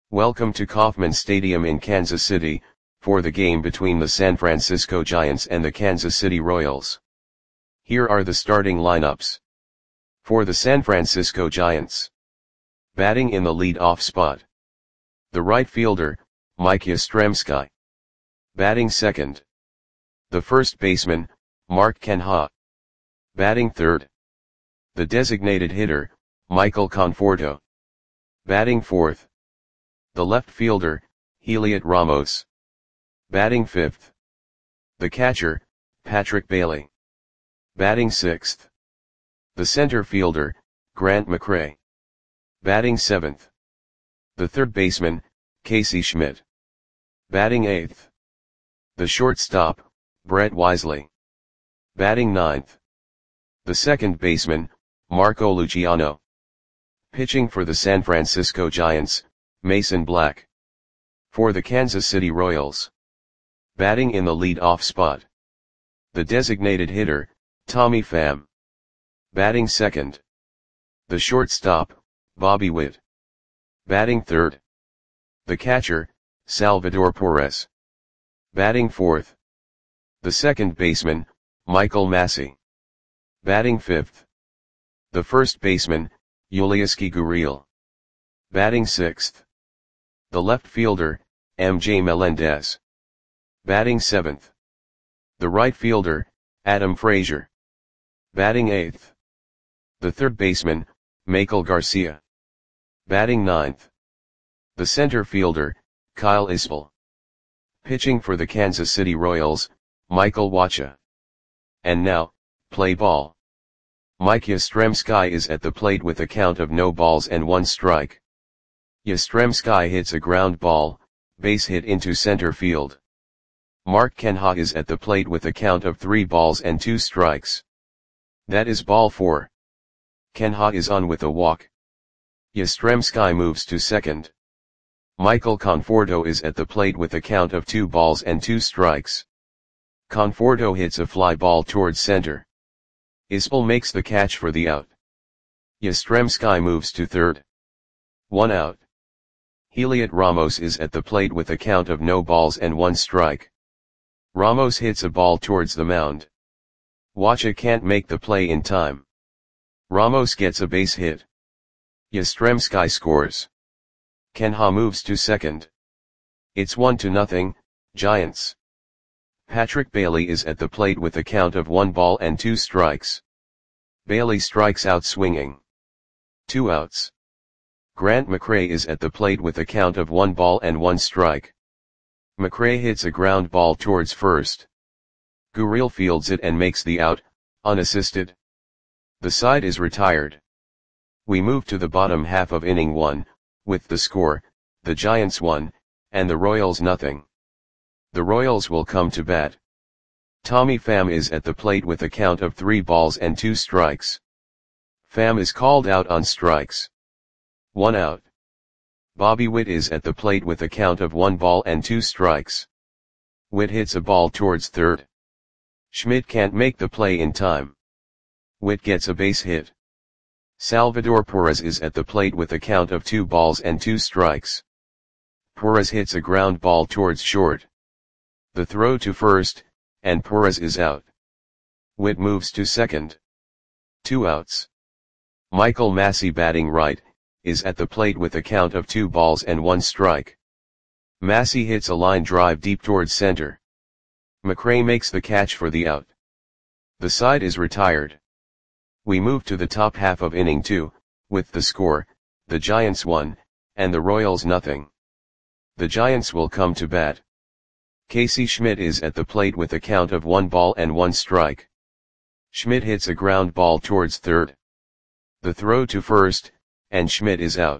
Welcome to Kauffman Stadium in Kansas City, for the game between the San Francisco Giants and the Kansas City Royals. Here are the starting lineups. For the San Francisco Giants. Batting in the lead-off spot. The right fielder, Mike Yastrzemski. Batting second. The first baseman, Mark Canha. Batting third. The designated hitter, Michael Conforto. Batting fourth. The left fielder, Heliot Ramos. Batting fifth. The catcher, Patrick Bailey. Batting sixth. The center fielder, Grant McCray. Batting seventh. The third baseman, Casey Schmidt. Batting eighth. The shortstop, Brett Wisely. Batting ninth. The second baseman, Marco Luciano. Pitching for the San Francisco Giants, Mason Black. For the Kansas City Royals. Batting in the lead-off spot. The designated hitter, Tommy Pham. Batting second. The shortstop, Bobby Witt. Batting third. The catcher, Salvador Perez. Batting fourth. The second baseman, Michael Massey. Batting fifth. The first baseman, Yulieski Gurriel. Batting sixth. The left fielder, MJ Melendez. Batting seventh. The right fielder, Adam Frazier. Batting eighth. The third baseman, Michael Garcia. Batting ninth. The center fielder, Kyle Isbell. Pitching for the Kansas City Royals, Michael Wacha. And now, play ball. Mike Yastrzemski is at the plate with a count of no balls and one strike. Yastrzemski hits a ground ball, base hit into center field. Mark Canha is at the plate with a count of 3 balls and 2 strikes. That is ball 4. Canha is on with a walk. Yastrzemski moves to second. Michael Conforto is at the plate with a count of 2 balls and 2 strikes. Conforto hits a fly ball towards center. Isbell makes the catch for the out. Yastrzemski moves to third. 1 out. Heliot Ramos is at the plate with a count of no balls and 1 strike. Ramos hits a ball towards the mound. Wacha can't make the play in time. Ramos gets a base hit. Yastrzemski scores. Canha moves to second. It's 1-0, Giants. Patrick Bailey is at the plate with a count of 1 ball and 2 strikes. Bailey strikes out swinging. 2 outs. Grant McCray is at the plate with a count of 1 ball and 1 strike. McCray hits a ground ball towards first. Gurriel fields it and makes the out, unassisted. The side is retired. We move to the bottom half of inning 1, with the score, the Giants 1, and the Royals 0. The Royals will come to bat. Tommy Pham is at the plate with a count of 3 balls and 2 strikes. Pham is called out on strikes. 1 out. Bobby Witt is at the plate with a count of 1 ball and 2 strikes. Witt hits a ball towards third. Schmidt can't make the play in time. Witt gets a base hit. Salvador Perez is at the plate with a count of 2 balls and 2 strikes. Perez hits a ground ball towards short. The throw to first, and Perez is out. Witt moves to second. 2 outs. Michael Massey batting right, is at the plate with a count of 2 balls and 1 strike. Massey hits a line drive deep towards center. McCray makes the catch for the out. The side is retired. We move to the top half of inning 2, with the score, the Giants 1, and the Royals 0. The Giants will come to bat. Casey Schmidt is at the plate with a count of 1 ball and 1 strike. Schmidt hits a ground ball towards third. The throw to first, and Schmidt is out.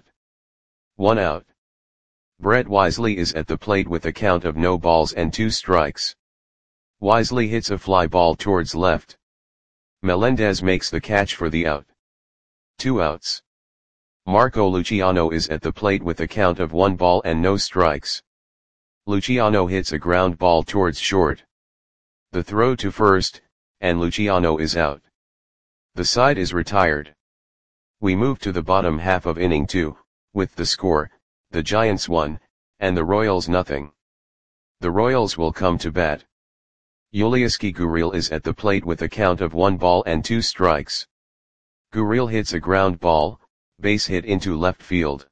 1 out. Brett Wisely is at the plate with a count of no balls and 2 strikes. Wisely hits a fly ball towards left. Melendez makes the catch for the out. 2 outs. Marco Luciano is at the plate with a count of 1 ball and no strikes. Luciano hits a ground ball towards short. The throw to first, and Luciano is out. The side is retired. We move to the bottom half of inning 2, with the score, the Giants 1, and the Royals nothing. The Royals will come to bat. Yulieski Gurriel is at the plate with a count of 1 ball and 2 strikes. Gurriel hits a ground ball, base hit into left field.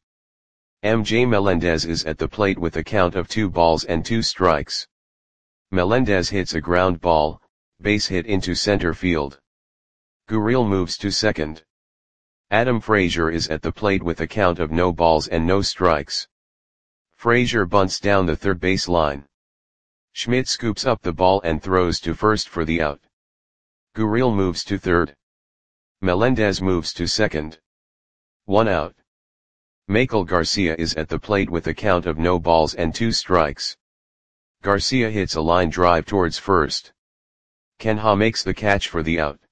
MJ Melendez is at the plate with a count of 2 balls and 2 strikes. Melendez hits a ground ball, base hit into center field. Gurriel moves to second. Adam Frazier is at the plate with a count of no balls and no strikes. Frazier bunts down the third base line. Schmidt scoops up the ball and throws to first for the out. Gurriel moves to third. Melendez moves to second. 1 out. Michael Garcia is at the plate with a count of no balls and 2 strikes. Garcia hits a line drive towards first. Ken Ha makes the catch for the out.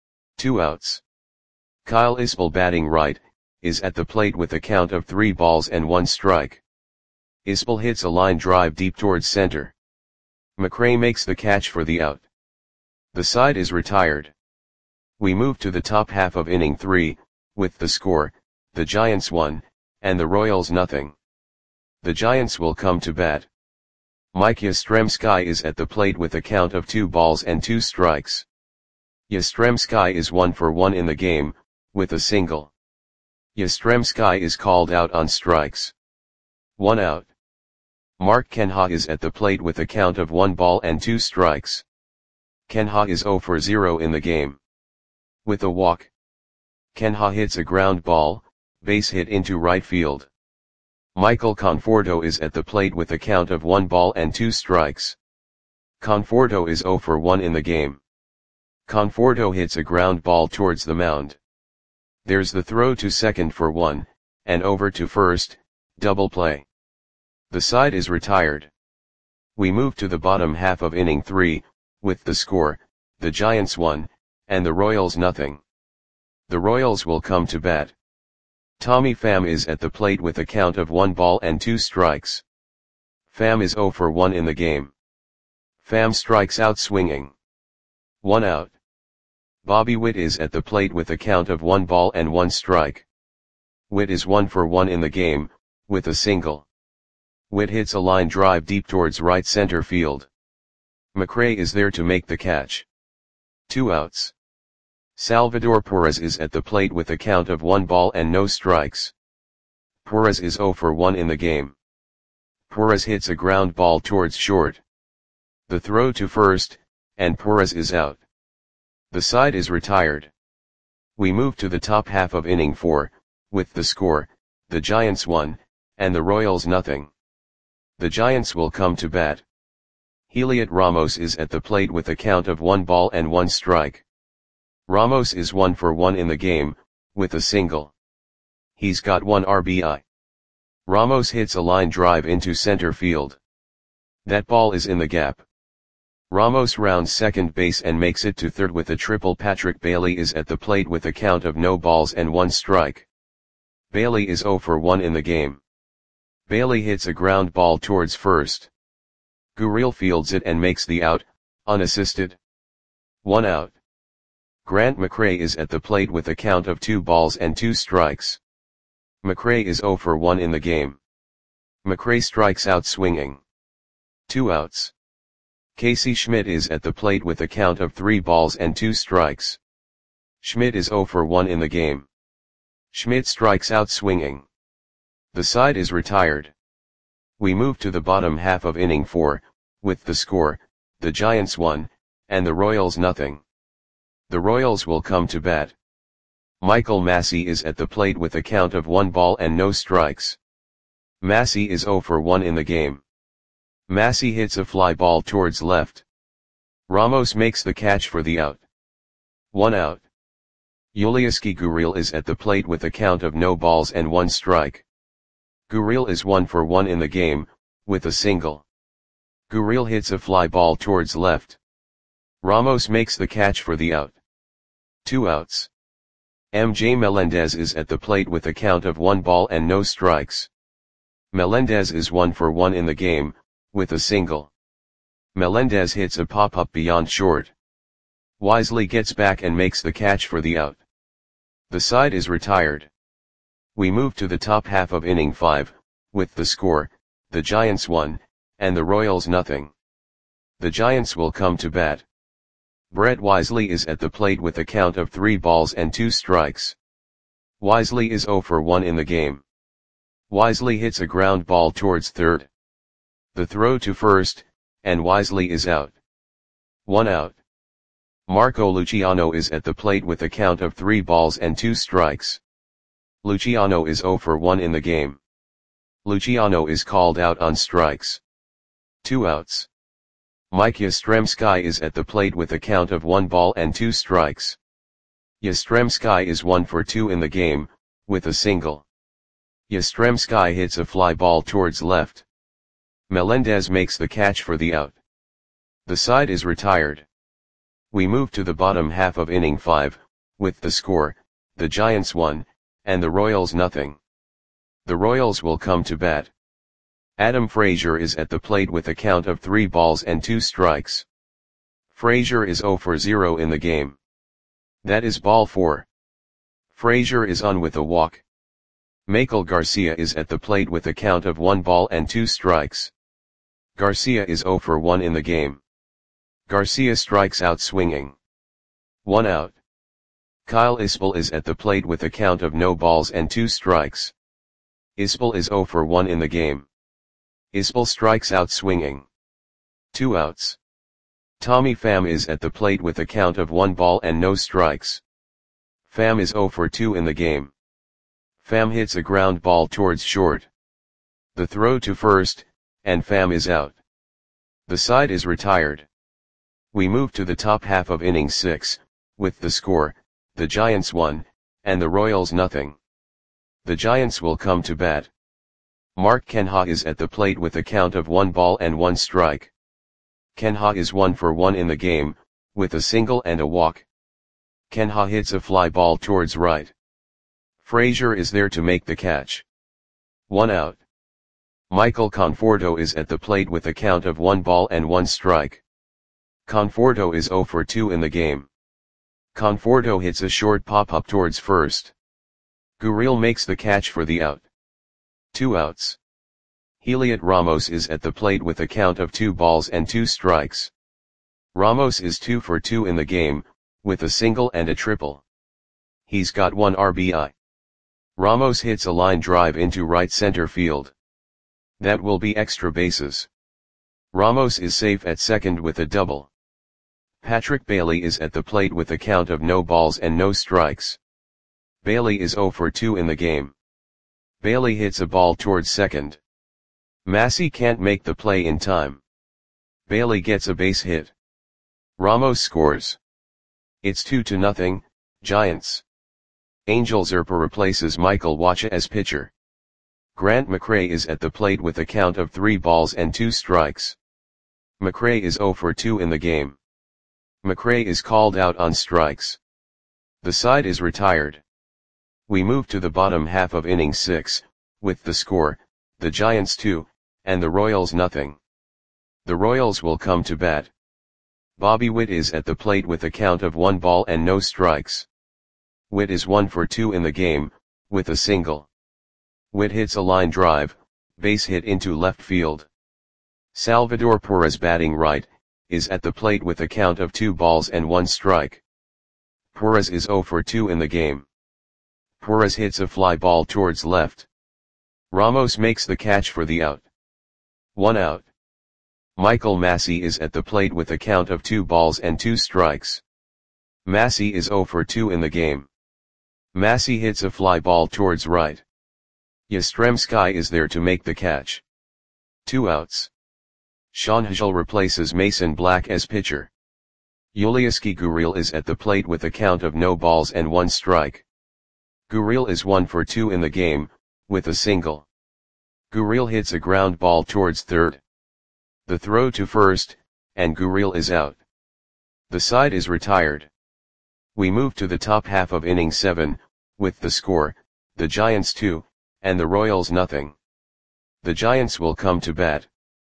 2 outs. Kyle Isbell, batting right, is at the plate with a count of 3 balls and 1 strike. Isbell hits a line drive deep towards center. McRae makes the catch for the out. The side is retired. We move to the top half of inning 3, with the score, the Giants 1, and the Royals nothing. The Giants will come to bat. Mike Yastrzemski is at the plate with a count of 2 balls and 2 strikes. Yastrzemski is 1 for 1 in the game, with a single. Yastrzemski is called out on strikes. 1 out. Mark Canha is at the plate with a count of 1 ball and 2 strikes. Canha is 0 for 0 in the game. With a walk. Canha hits a ground ball, base hit into right field. Michael Conforto is at the plate with a count of 1 ball and 2 strikes. Conforto is 0 for 1 in the game. Conforto hits a ground ball towards the mound. There's the throw to second for 1, and over to first, double play. The side is retired. We move to the bottom half of inning 3, with the score, the Giants 1, and the Royals nothing. The Royals will come to bat. Tommy Pham is at the plate with a count of 1 ball and 2 strikes. Pham is 0 for 1 in the game. Pham strikes out swinging. 1 out. Bobby Witt is at the plate with a count of 1 ball and 1 strike. Witt is 1 for 1 in the game, with a single. Witt hits a line drive deep towards right center field. McRae is there to make the catch. 2 outs. Salvador Perez is at the plate with a count of 1 ball and no strikes. Perez is 0 for 1 in the game. Perez hits a ground ball towards short. The throw to first, and Perez is out. The side is retired. We move to the top half of inning 4, with the score, the Giants 1, and the Royals nothing. The Giants will come to bat. Heliot Ramos is at the plate with a count of 1 ball and 1 strike. Ramos is 1 for 1 in the game, with a single. He's got 1 RBI. Ramos hits a line drive into center field. That ball is in the gap. Ramos rounds second base and makes it to third with a triple. Patrick Bailey is at the plate with a count of no balls and 1 strike. Bailey is 0 for 1 in the game. Bailey hits a ground ball towards first. Gurriel fields it and makes the out, unassisted. 1 out. Grant McRae is at the plate with a count of 2 balls and 2 strikes. McRae is 0 for 1 in the game. McRae strikes out swinging. 2 outs. Casey Schmidt is at the plate with a count of 3 balls and 2 strikes. Schmidt is 0 for 1 in the game. Schmidt strikes out swinging. The side is retired. We move to the bottom half of inning 4, with the score, the Giants 1, and the Royals nothing. The Royals will come to bat. Michael Massey is at the plate with a count of 1 ball and no strikes. Massey is 0 for 1 in the game. Massey hits a fly ball towards left. Ramos makes the catch for the out. 1 out. Yulieski Gurriel is at the plate with a count of no balls and 1 strike. Gurriel is 1 for 1 in the game, with a single. Gurriel hits a fly ball towards left. Ramos makes the catch for the out. 2 outs. MJ Melendez is at the plate with a count of 1 ball and no strikes. Melendez is 1 for 1 in the game, with a single. Melendez hits a pop-up beyond short. Wisely gets back and makes the catch for the out. The side is retired. We move to the top half of inning 5, with the score, the Giants 1, and the Royals nothing. The Giants will come to bat. Brett Wisely is at the plate with a count of 3 balls and 2 strikes. Wisely is 0 for 1 in the game. Wisely hits a ground ball towards third. The throw to first, and Wisely is out. 1 out. Marco Luciano is at the plate with a count of 3 balls and 2 strikes. Luciano is 0 for 1 in the game. Luciano is called out on strikes. 2 outs. Mike Yastrzemski is at the plate with a count of 1 ball and 2 strikes. Yastrzemski is 1 for 2 in the game, with a single. Yastrzemski hits a fly ball towards left. Melendez makes the catch for the out. The side is retired. We move to the bottom half of inning 5, with the score, the Giants 1, and the Royals nothing. The Royals will come to bat. Adam Frazier is at the plate with a count of 3 balls and 2 strikes. Frazier is 0 for 0 in the game. That is ball 4. Frazier is on with a walk. Michael Garcia is at the plate with a count of 1 ball and 2 strikes. Garcia is 0 for 1 in the game. Garcia strikes out swinging. 1 out. Kyle Isbell is at the plate with a count of no balls and 2 strikes. Isbell is 0 for 1 in the game. Isbell strikes out swinging. 2 outs. Tommy Pham is at the plate with a count of 1 ball and no strikes. Pham is 0 for 2 in the game. Pham hits a ground ball towards short. The throw to first, and Pham is out. The side is retired. We move to the top half of inning 6, with the score, the Giants 1, and the Royals nothing. The Giants will come to bat. Mark Kenha is at the plate with a count of 1 ball and 1 strike. Kenha is 1 for 1 in the game, with a single and a walk. Kenha hits a fly ball towards right. Frazier is there to make the catch. 1 out. Michael Conforto is at the plate with a count of 1 ball and 1 strike. Conforto is 0 for 2 in the game. Conforto hits a short pop-up towards first. Gurriel makes the catch for the out. 2 outs. Heliot Ramos is at the plate with a count of 2 balls and 2 strikes. Ramos is 2 for 2 in the game, with a single and a triple. He's got 1 RBI. Ramos hits a line drive into right center field. That will be extra bases. Ramos is safe at second with a double. Patrick Bailey is at the plate with a count of no balls and no strikes. Bailey is 0 for 2 in the game. Bailey hits a ball towards second. Massey can't make the play in time. Bailey gets a base hit. Ramos scores. It's 2-0, Giants. Angel Zerpa replaces Michael Wacha as pitcher. Grant McCray is at the plate with a count of 3 balls and 2 strikes. McCray is 0 for 2 in the game. McCray is called out on strikes. The side is retired. We move to the bottom half of inning 6, with the score, the Giants 2, and the Royals nothing. The Royals will come to bat. Bobby Witt is at the plate with a count of 1 ball and no strikes. Witt is 1 for 2 in the game, with a single. Witt hits a line drive, base hit into left field. Salvador Perez batting right, is at the plate with a count of 2 balls and 1 strike. Perez is 0 for 2 in the game. Perez hits a fly ball towards left. Ramos makes the catch for the out. 1 out. Michael Massey is at the plate with a count of 2 balls and 2 strikes. Massey is 0 for 2 in the game. Massey hits a fly ball towards right. Yastrzemski is there to make the catch. 2 outs. Sean Hagel replaces Mason Black as pitcher. Yulieski Gurriel is at the plate with a count of no balls and 1 strike. Gurriel is 1 for 2 in the game, with a single. Gurriel hits a ground ball towards third. The throw to first, and Gurriel is out. The side is retired. We move to the top half of inning 7, with the score, the Giants 2, and the Royals nothing. The Giants will come to bat.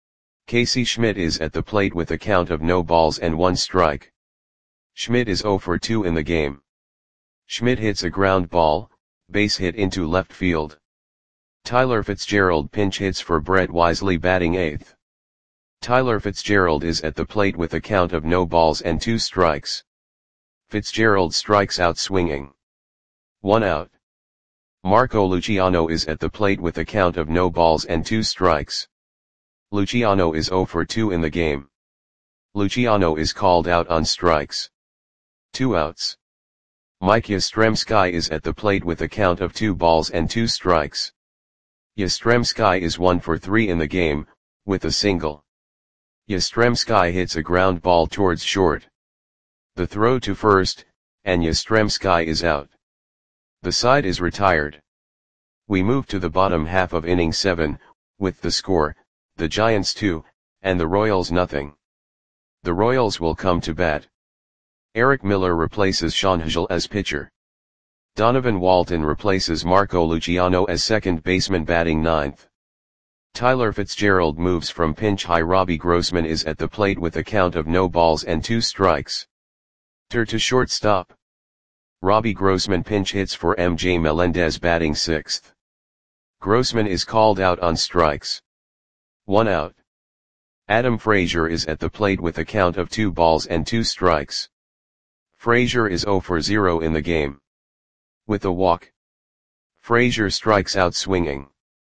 Casey Schmidt is at the plate with a count of no balls and 1 strike. Schmidt is 0 for 2 in the game. Schmidt hits a ground ball, base hit into left field. Tyler Fitzgerald pinch hits for Brett Wisely batting 8th. Tyler Fitzgerald is at the plate with a count of no balls and 2 strikes. Fitzgerald strikes out swinging. 1 out. Marco Luciano is at the plate with a count of no balls and 2 strikes. Luciano is 0 for 2 in the game. Luciano is called out on strikes. 2 outs. Mike Yastrzemski is at the plate with a count of 2 balls and 2 strikes. Yastrzemski is 1 for 3 in the game, with a single. Yastrzemski hits a ground ball towards short. The throw to first, and Yastrzemski is out. The side is retired. We move to the bottom half of inning 7, with the score, the Giants 2, and the Royals nothing. The Royals will come to bat. Eric Miller replaces Sean Hagel as pitcher. Donovan Walton replaces Marco Luciano as second baseman batting 9th. Tyler Fitzgerald moves from pinch high. Robbie Grossman is at the plate with a count of no balls and 2 strikes. To shortstop. Robbie Grossman pinch hits for MJ Melendez batting 6th. Grossman is called out on strikes. 1 out. Adam Frazier is at the plate with a count of 2 balls and 2 strikes. Frazier is 0 for 0 in the game. With a walk. Frazier strikes out swinging.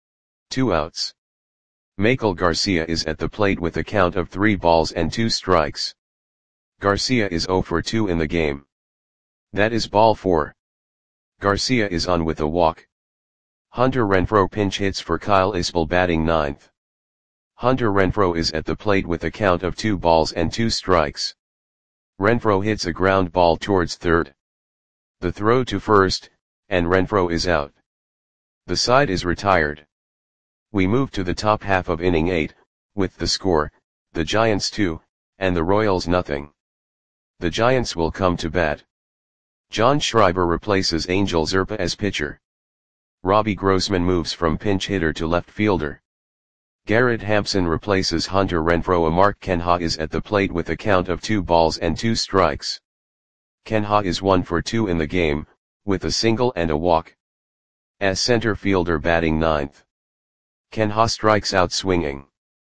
2 outs. Michael Garcia is at the plate with a count of 3 balls and 2 strikes. Garcia is 0 for 2 in the game. That is ball 4. Garcia is on with a walk. Hunter Renfroe pinch hits for Kyle Isbell batting 9th. Hunter Renfroe is at the plate with a count of 2 balls and 2 strikes. Renfroe hits a ground ball towards third. The throw to first, and Renfroe is out. The side is retired. We move to the top half of inning 8, with the score, the Giants 2, and the Royals nothing. The Giants will come to bat. John Schreiber replaces Angel Zerpa as pitcher. Robbie Grossman moves from pinch hitter to left fielder. Garrett Hampson replaces Hunter Renfroe. Mark Kenha is at the plate with a count of 2 balls and 2 strikes. Kenha is 1 for 2 in the game, with a single and a walk. As center fielder batting 9th. Kenha strikes out swinging.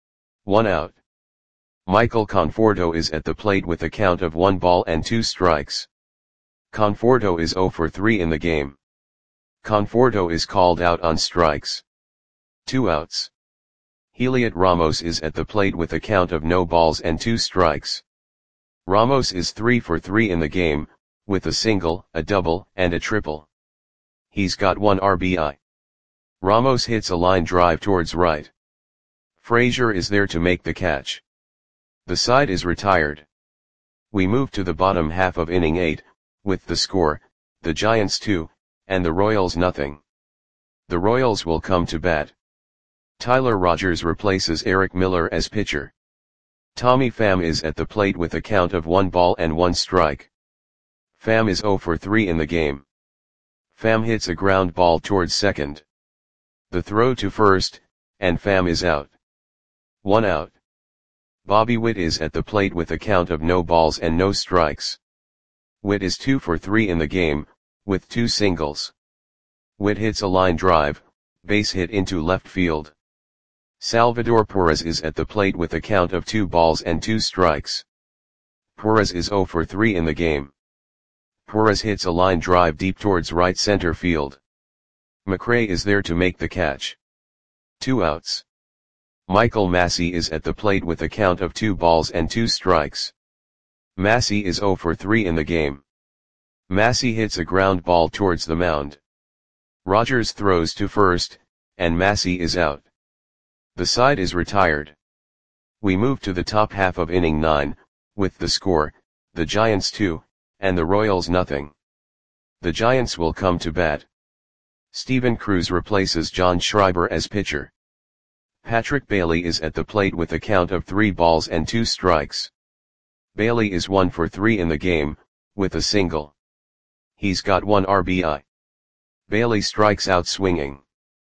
1 out. Michael Conforto is at the plate with a count of 1 ball and 2 strikes. Conforto is 0 for 3 in the game. Conforto is called out on strikes. 2 outs. Heliot Ramos is at the plate with a count of no balls and 2 strikes. Ramos is 3 for 3 in the game, with a single, a double, and a triple. He's got 1 RBI. Ramos hits a line drive towards right. Frazier is there to make the catch. The side is retired. We move to the bottom half of inning 8, with the score, the Giants 2, and the Royals nothing. The Royals will come to bat. Tyler Rogers replaces Eric Miller as pitcher. Tommy Pham is at the plate with a count of 1 ball and 1 strike. Pham is 0 for 3 in the game. Pham hits a ground ball towards second. The throw to first, and Pham is out. 1 out. Bobby Witt is at the plate with a count of no balls and no strikes. Witt is 2 for 3 in the game, with 2 singles. Witt hits a line drive, base hit into left field. Salvador Perez is at the plate with a count of 2 balls and 2 strikes. Perez is 0 for 3 in the game. Perez hits a line drive deep towards right center field. McRae is there to make the catch. 2 outs. Michael Massey is at the plate with a count of 2 balls and 2 strikes. Massey is 0 for 3 in the game. Massey hits a ground ball towards the mound. Rogers throws to first, and Massey is out. The side is retired. We move to the top half of inning 9, with the score, the Giants 2, and the Royals nothing. The Giants will come to bat. Steven Cruz replaces John Schreiber as pitcher. Patrick Bailey is at the plate with a count of 3 balls and 2 strikes. Bailey is 1 for 3 in the game, with a single. He's got 1 RBI. Bailey strikes out swinging.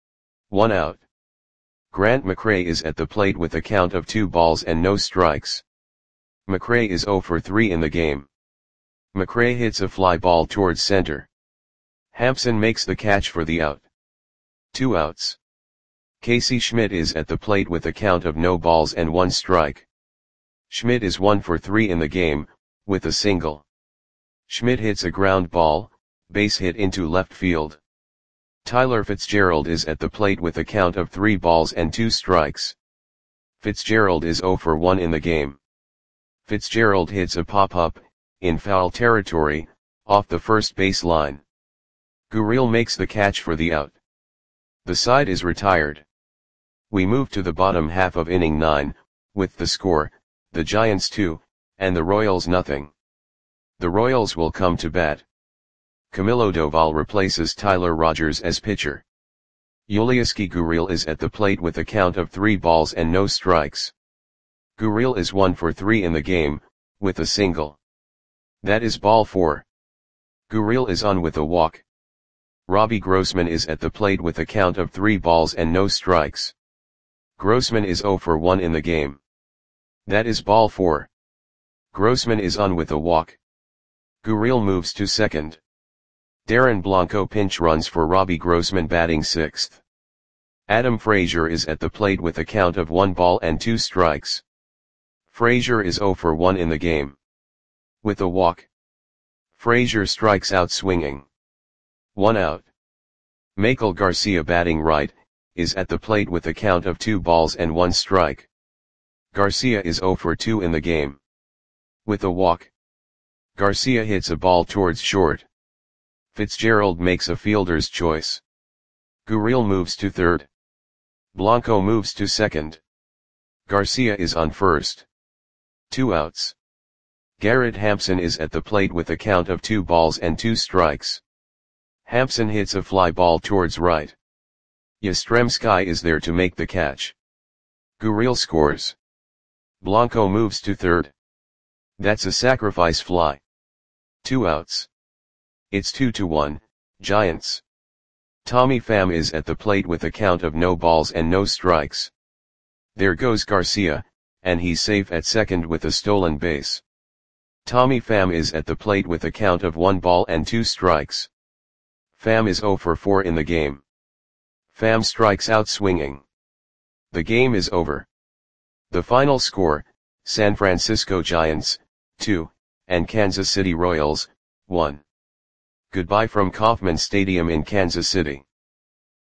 1 out. Grant McRae is at the plate with a count of 2 balls and no strikes. McRae is 0 for 3 in the game. McRae hits a fly ball towards center. Hampson makes the catch for the out. 2 outs. Casey Schmidt is at the plate with a count of no balls and 1 strike. Schmidt is 1 for 3 in the game, with a single. Schmidt hits a ground ball, base hit into left field. Tyler Fitzgerald is at the plate with a count of 3 balls and 2 strikes. Fitzgerald is 0 for 1 in the game. Fitzgerald hits a pop-up, in foul territory, off the first base line. Gurriel makes the catch for the out. The side is retired. We move to the bottom half of inning 9, with the score, the Giants 2, and the Royals nothing. The Royals will come to bat. Camilo Doval replaces Tyler Rogers as pitcher. Yulieski Gurriel is at the plate with a count of 3 balls and no strikes. Gurriel is 1 for 3 in the game, with a single. That is ball 4. Gurriel is on with a walk. Robbie Grossman is at the plate with a count of 3 balls and no strikes. Grossman is 0 for 1 in the game. That is ball 4. Grossman is on with a walk. Gurriel moves to second. Darren Blanco pinch runs for Robbie Grossman batting 6th. Adam Frazier is at the plate with a count of 1 ball and 2 strikes. Frazier is 0 for 1 in the game. With a walk. Frazier strikes out swinging. 1 out. Michael Garcia batting right, is at the plate with a count of 2 balls and 1 strike. Garcia is 0 for 2 in the game. With a walk. Garcia hits a ball towards short. Fitzgerald makes a fielder's choice. Gurriel moves to third. Blanco moves to second. Garcia is on first. 2 outs. Garrett Hampson is at the plate with a count of 2 balls and 2 strikes. Hampson hits a fly ball towards right. Yastrzemski is there to make the catch. Gurriel scores. Blanco moves to third. That's a sacrifice fly. 2 outs. It's 2-1, Giants. Tommy Pham is at the plate with a count of no balls and no strikes. There goes Garcia, and he's safe at second with a stolen base. Tommy Pham is at the plate with a count of 1 ball and 2 strikes. Pham is 0 for 4 in the game. Pham strikes out swinging. The game is over. The final score, San Francisco Giants, 2, and Kansas City Royals, 1. Goodbye from Kauffman Stadium in Kansas City.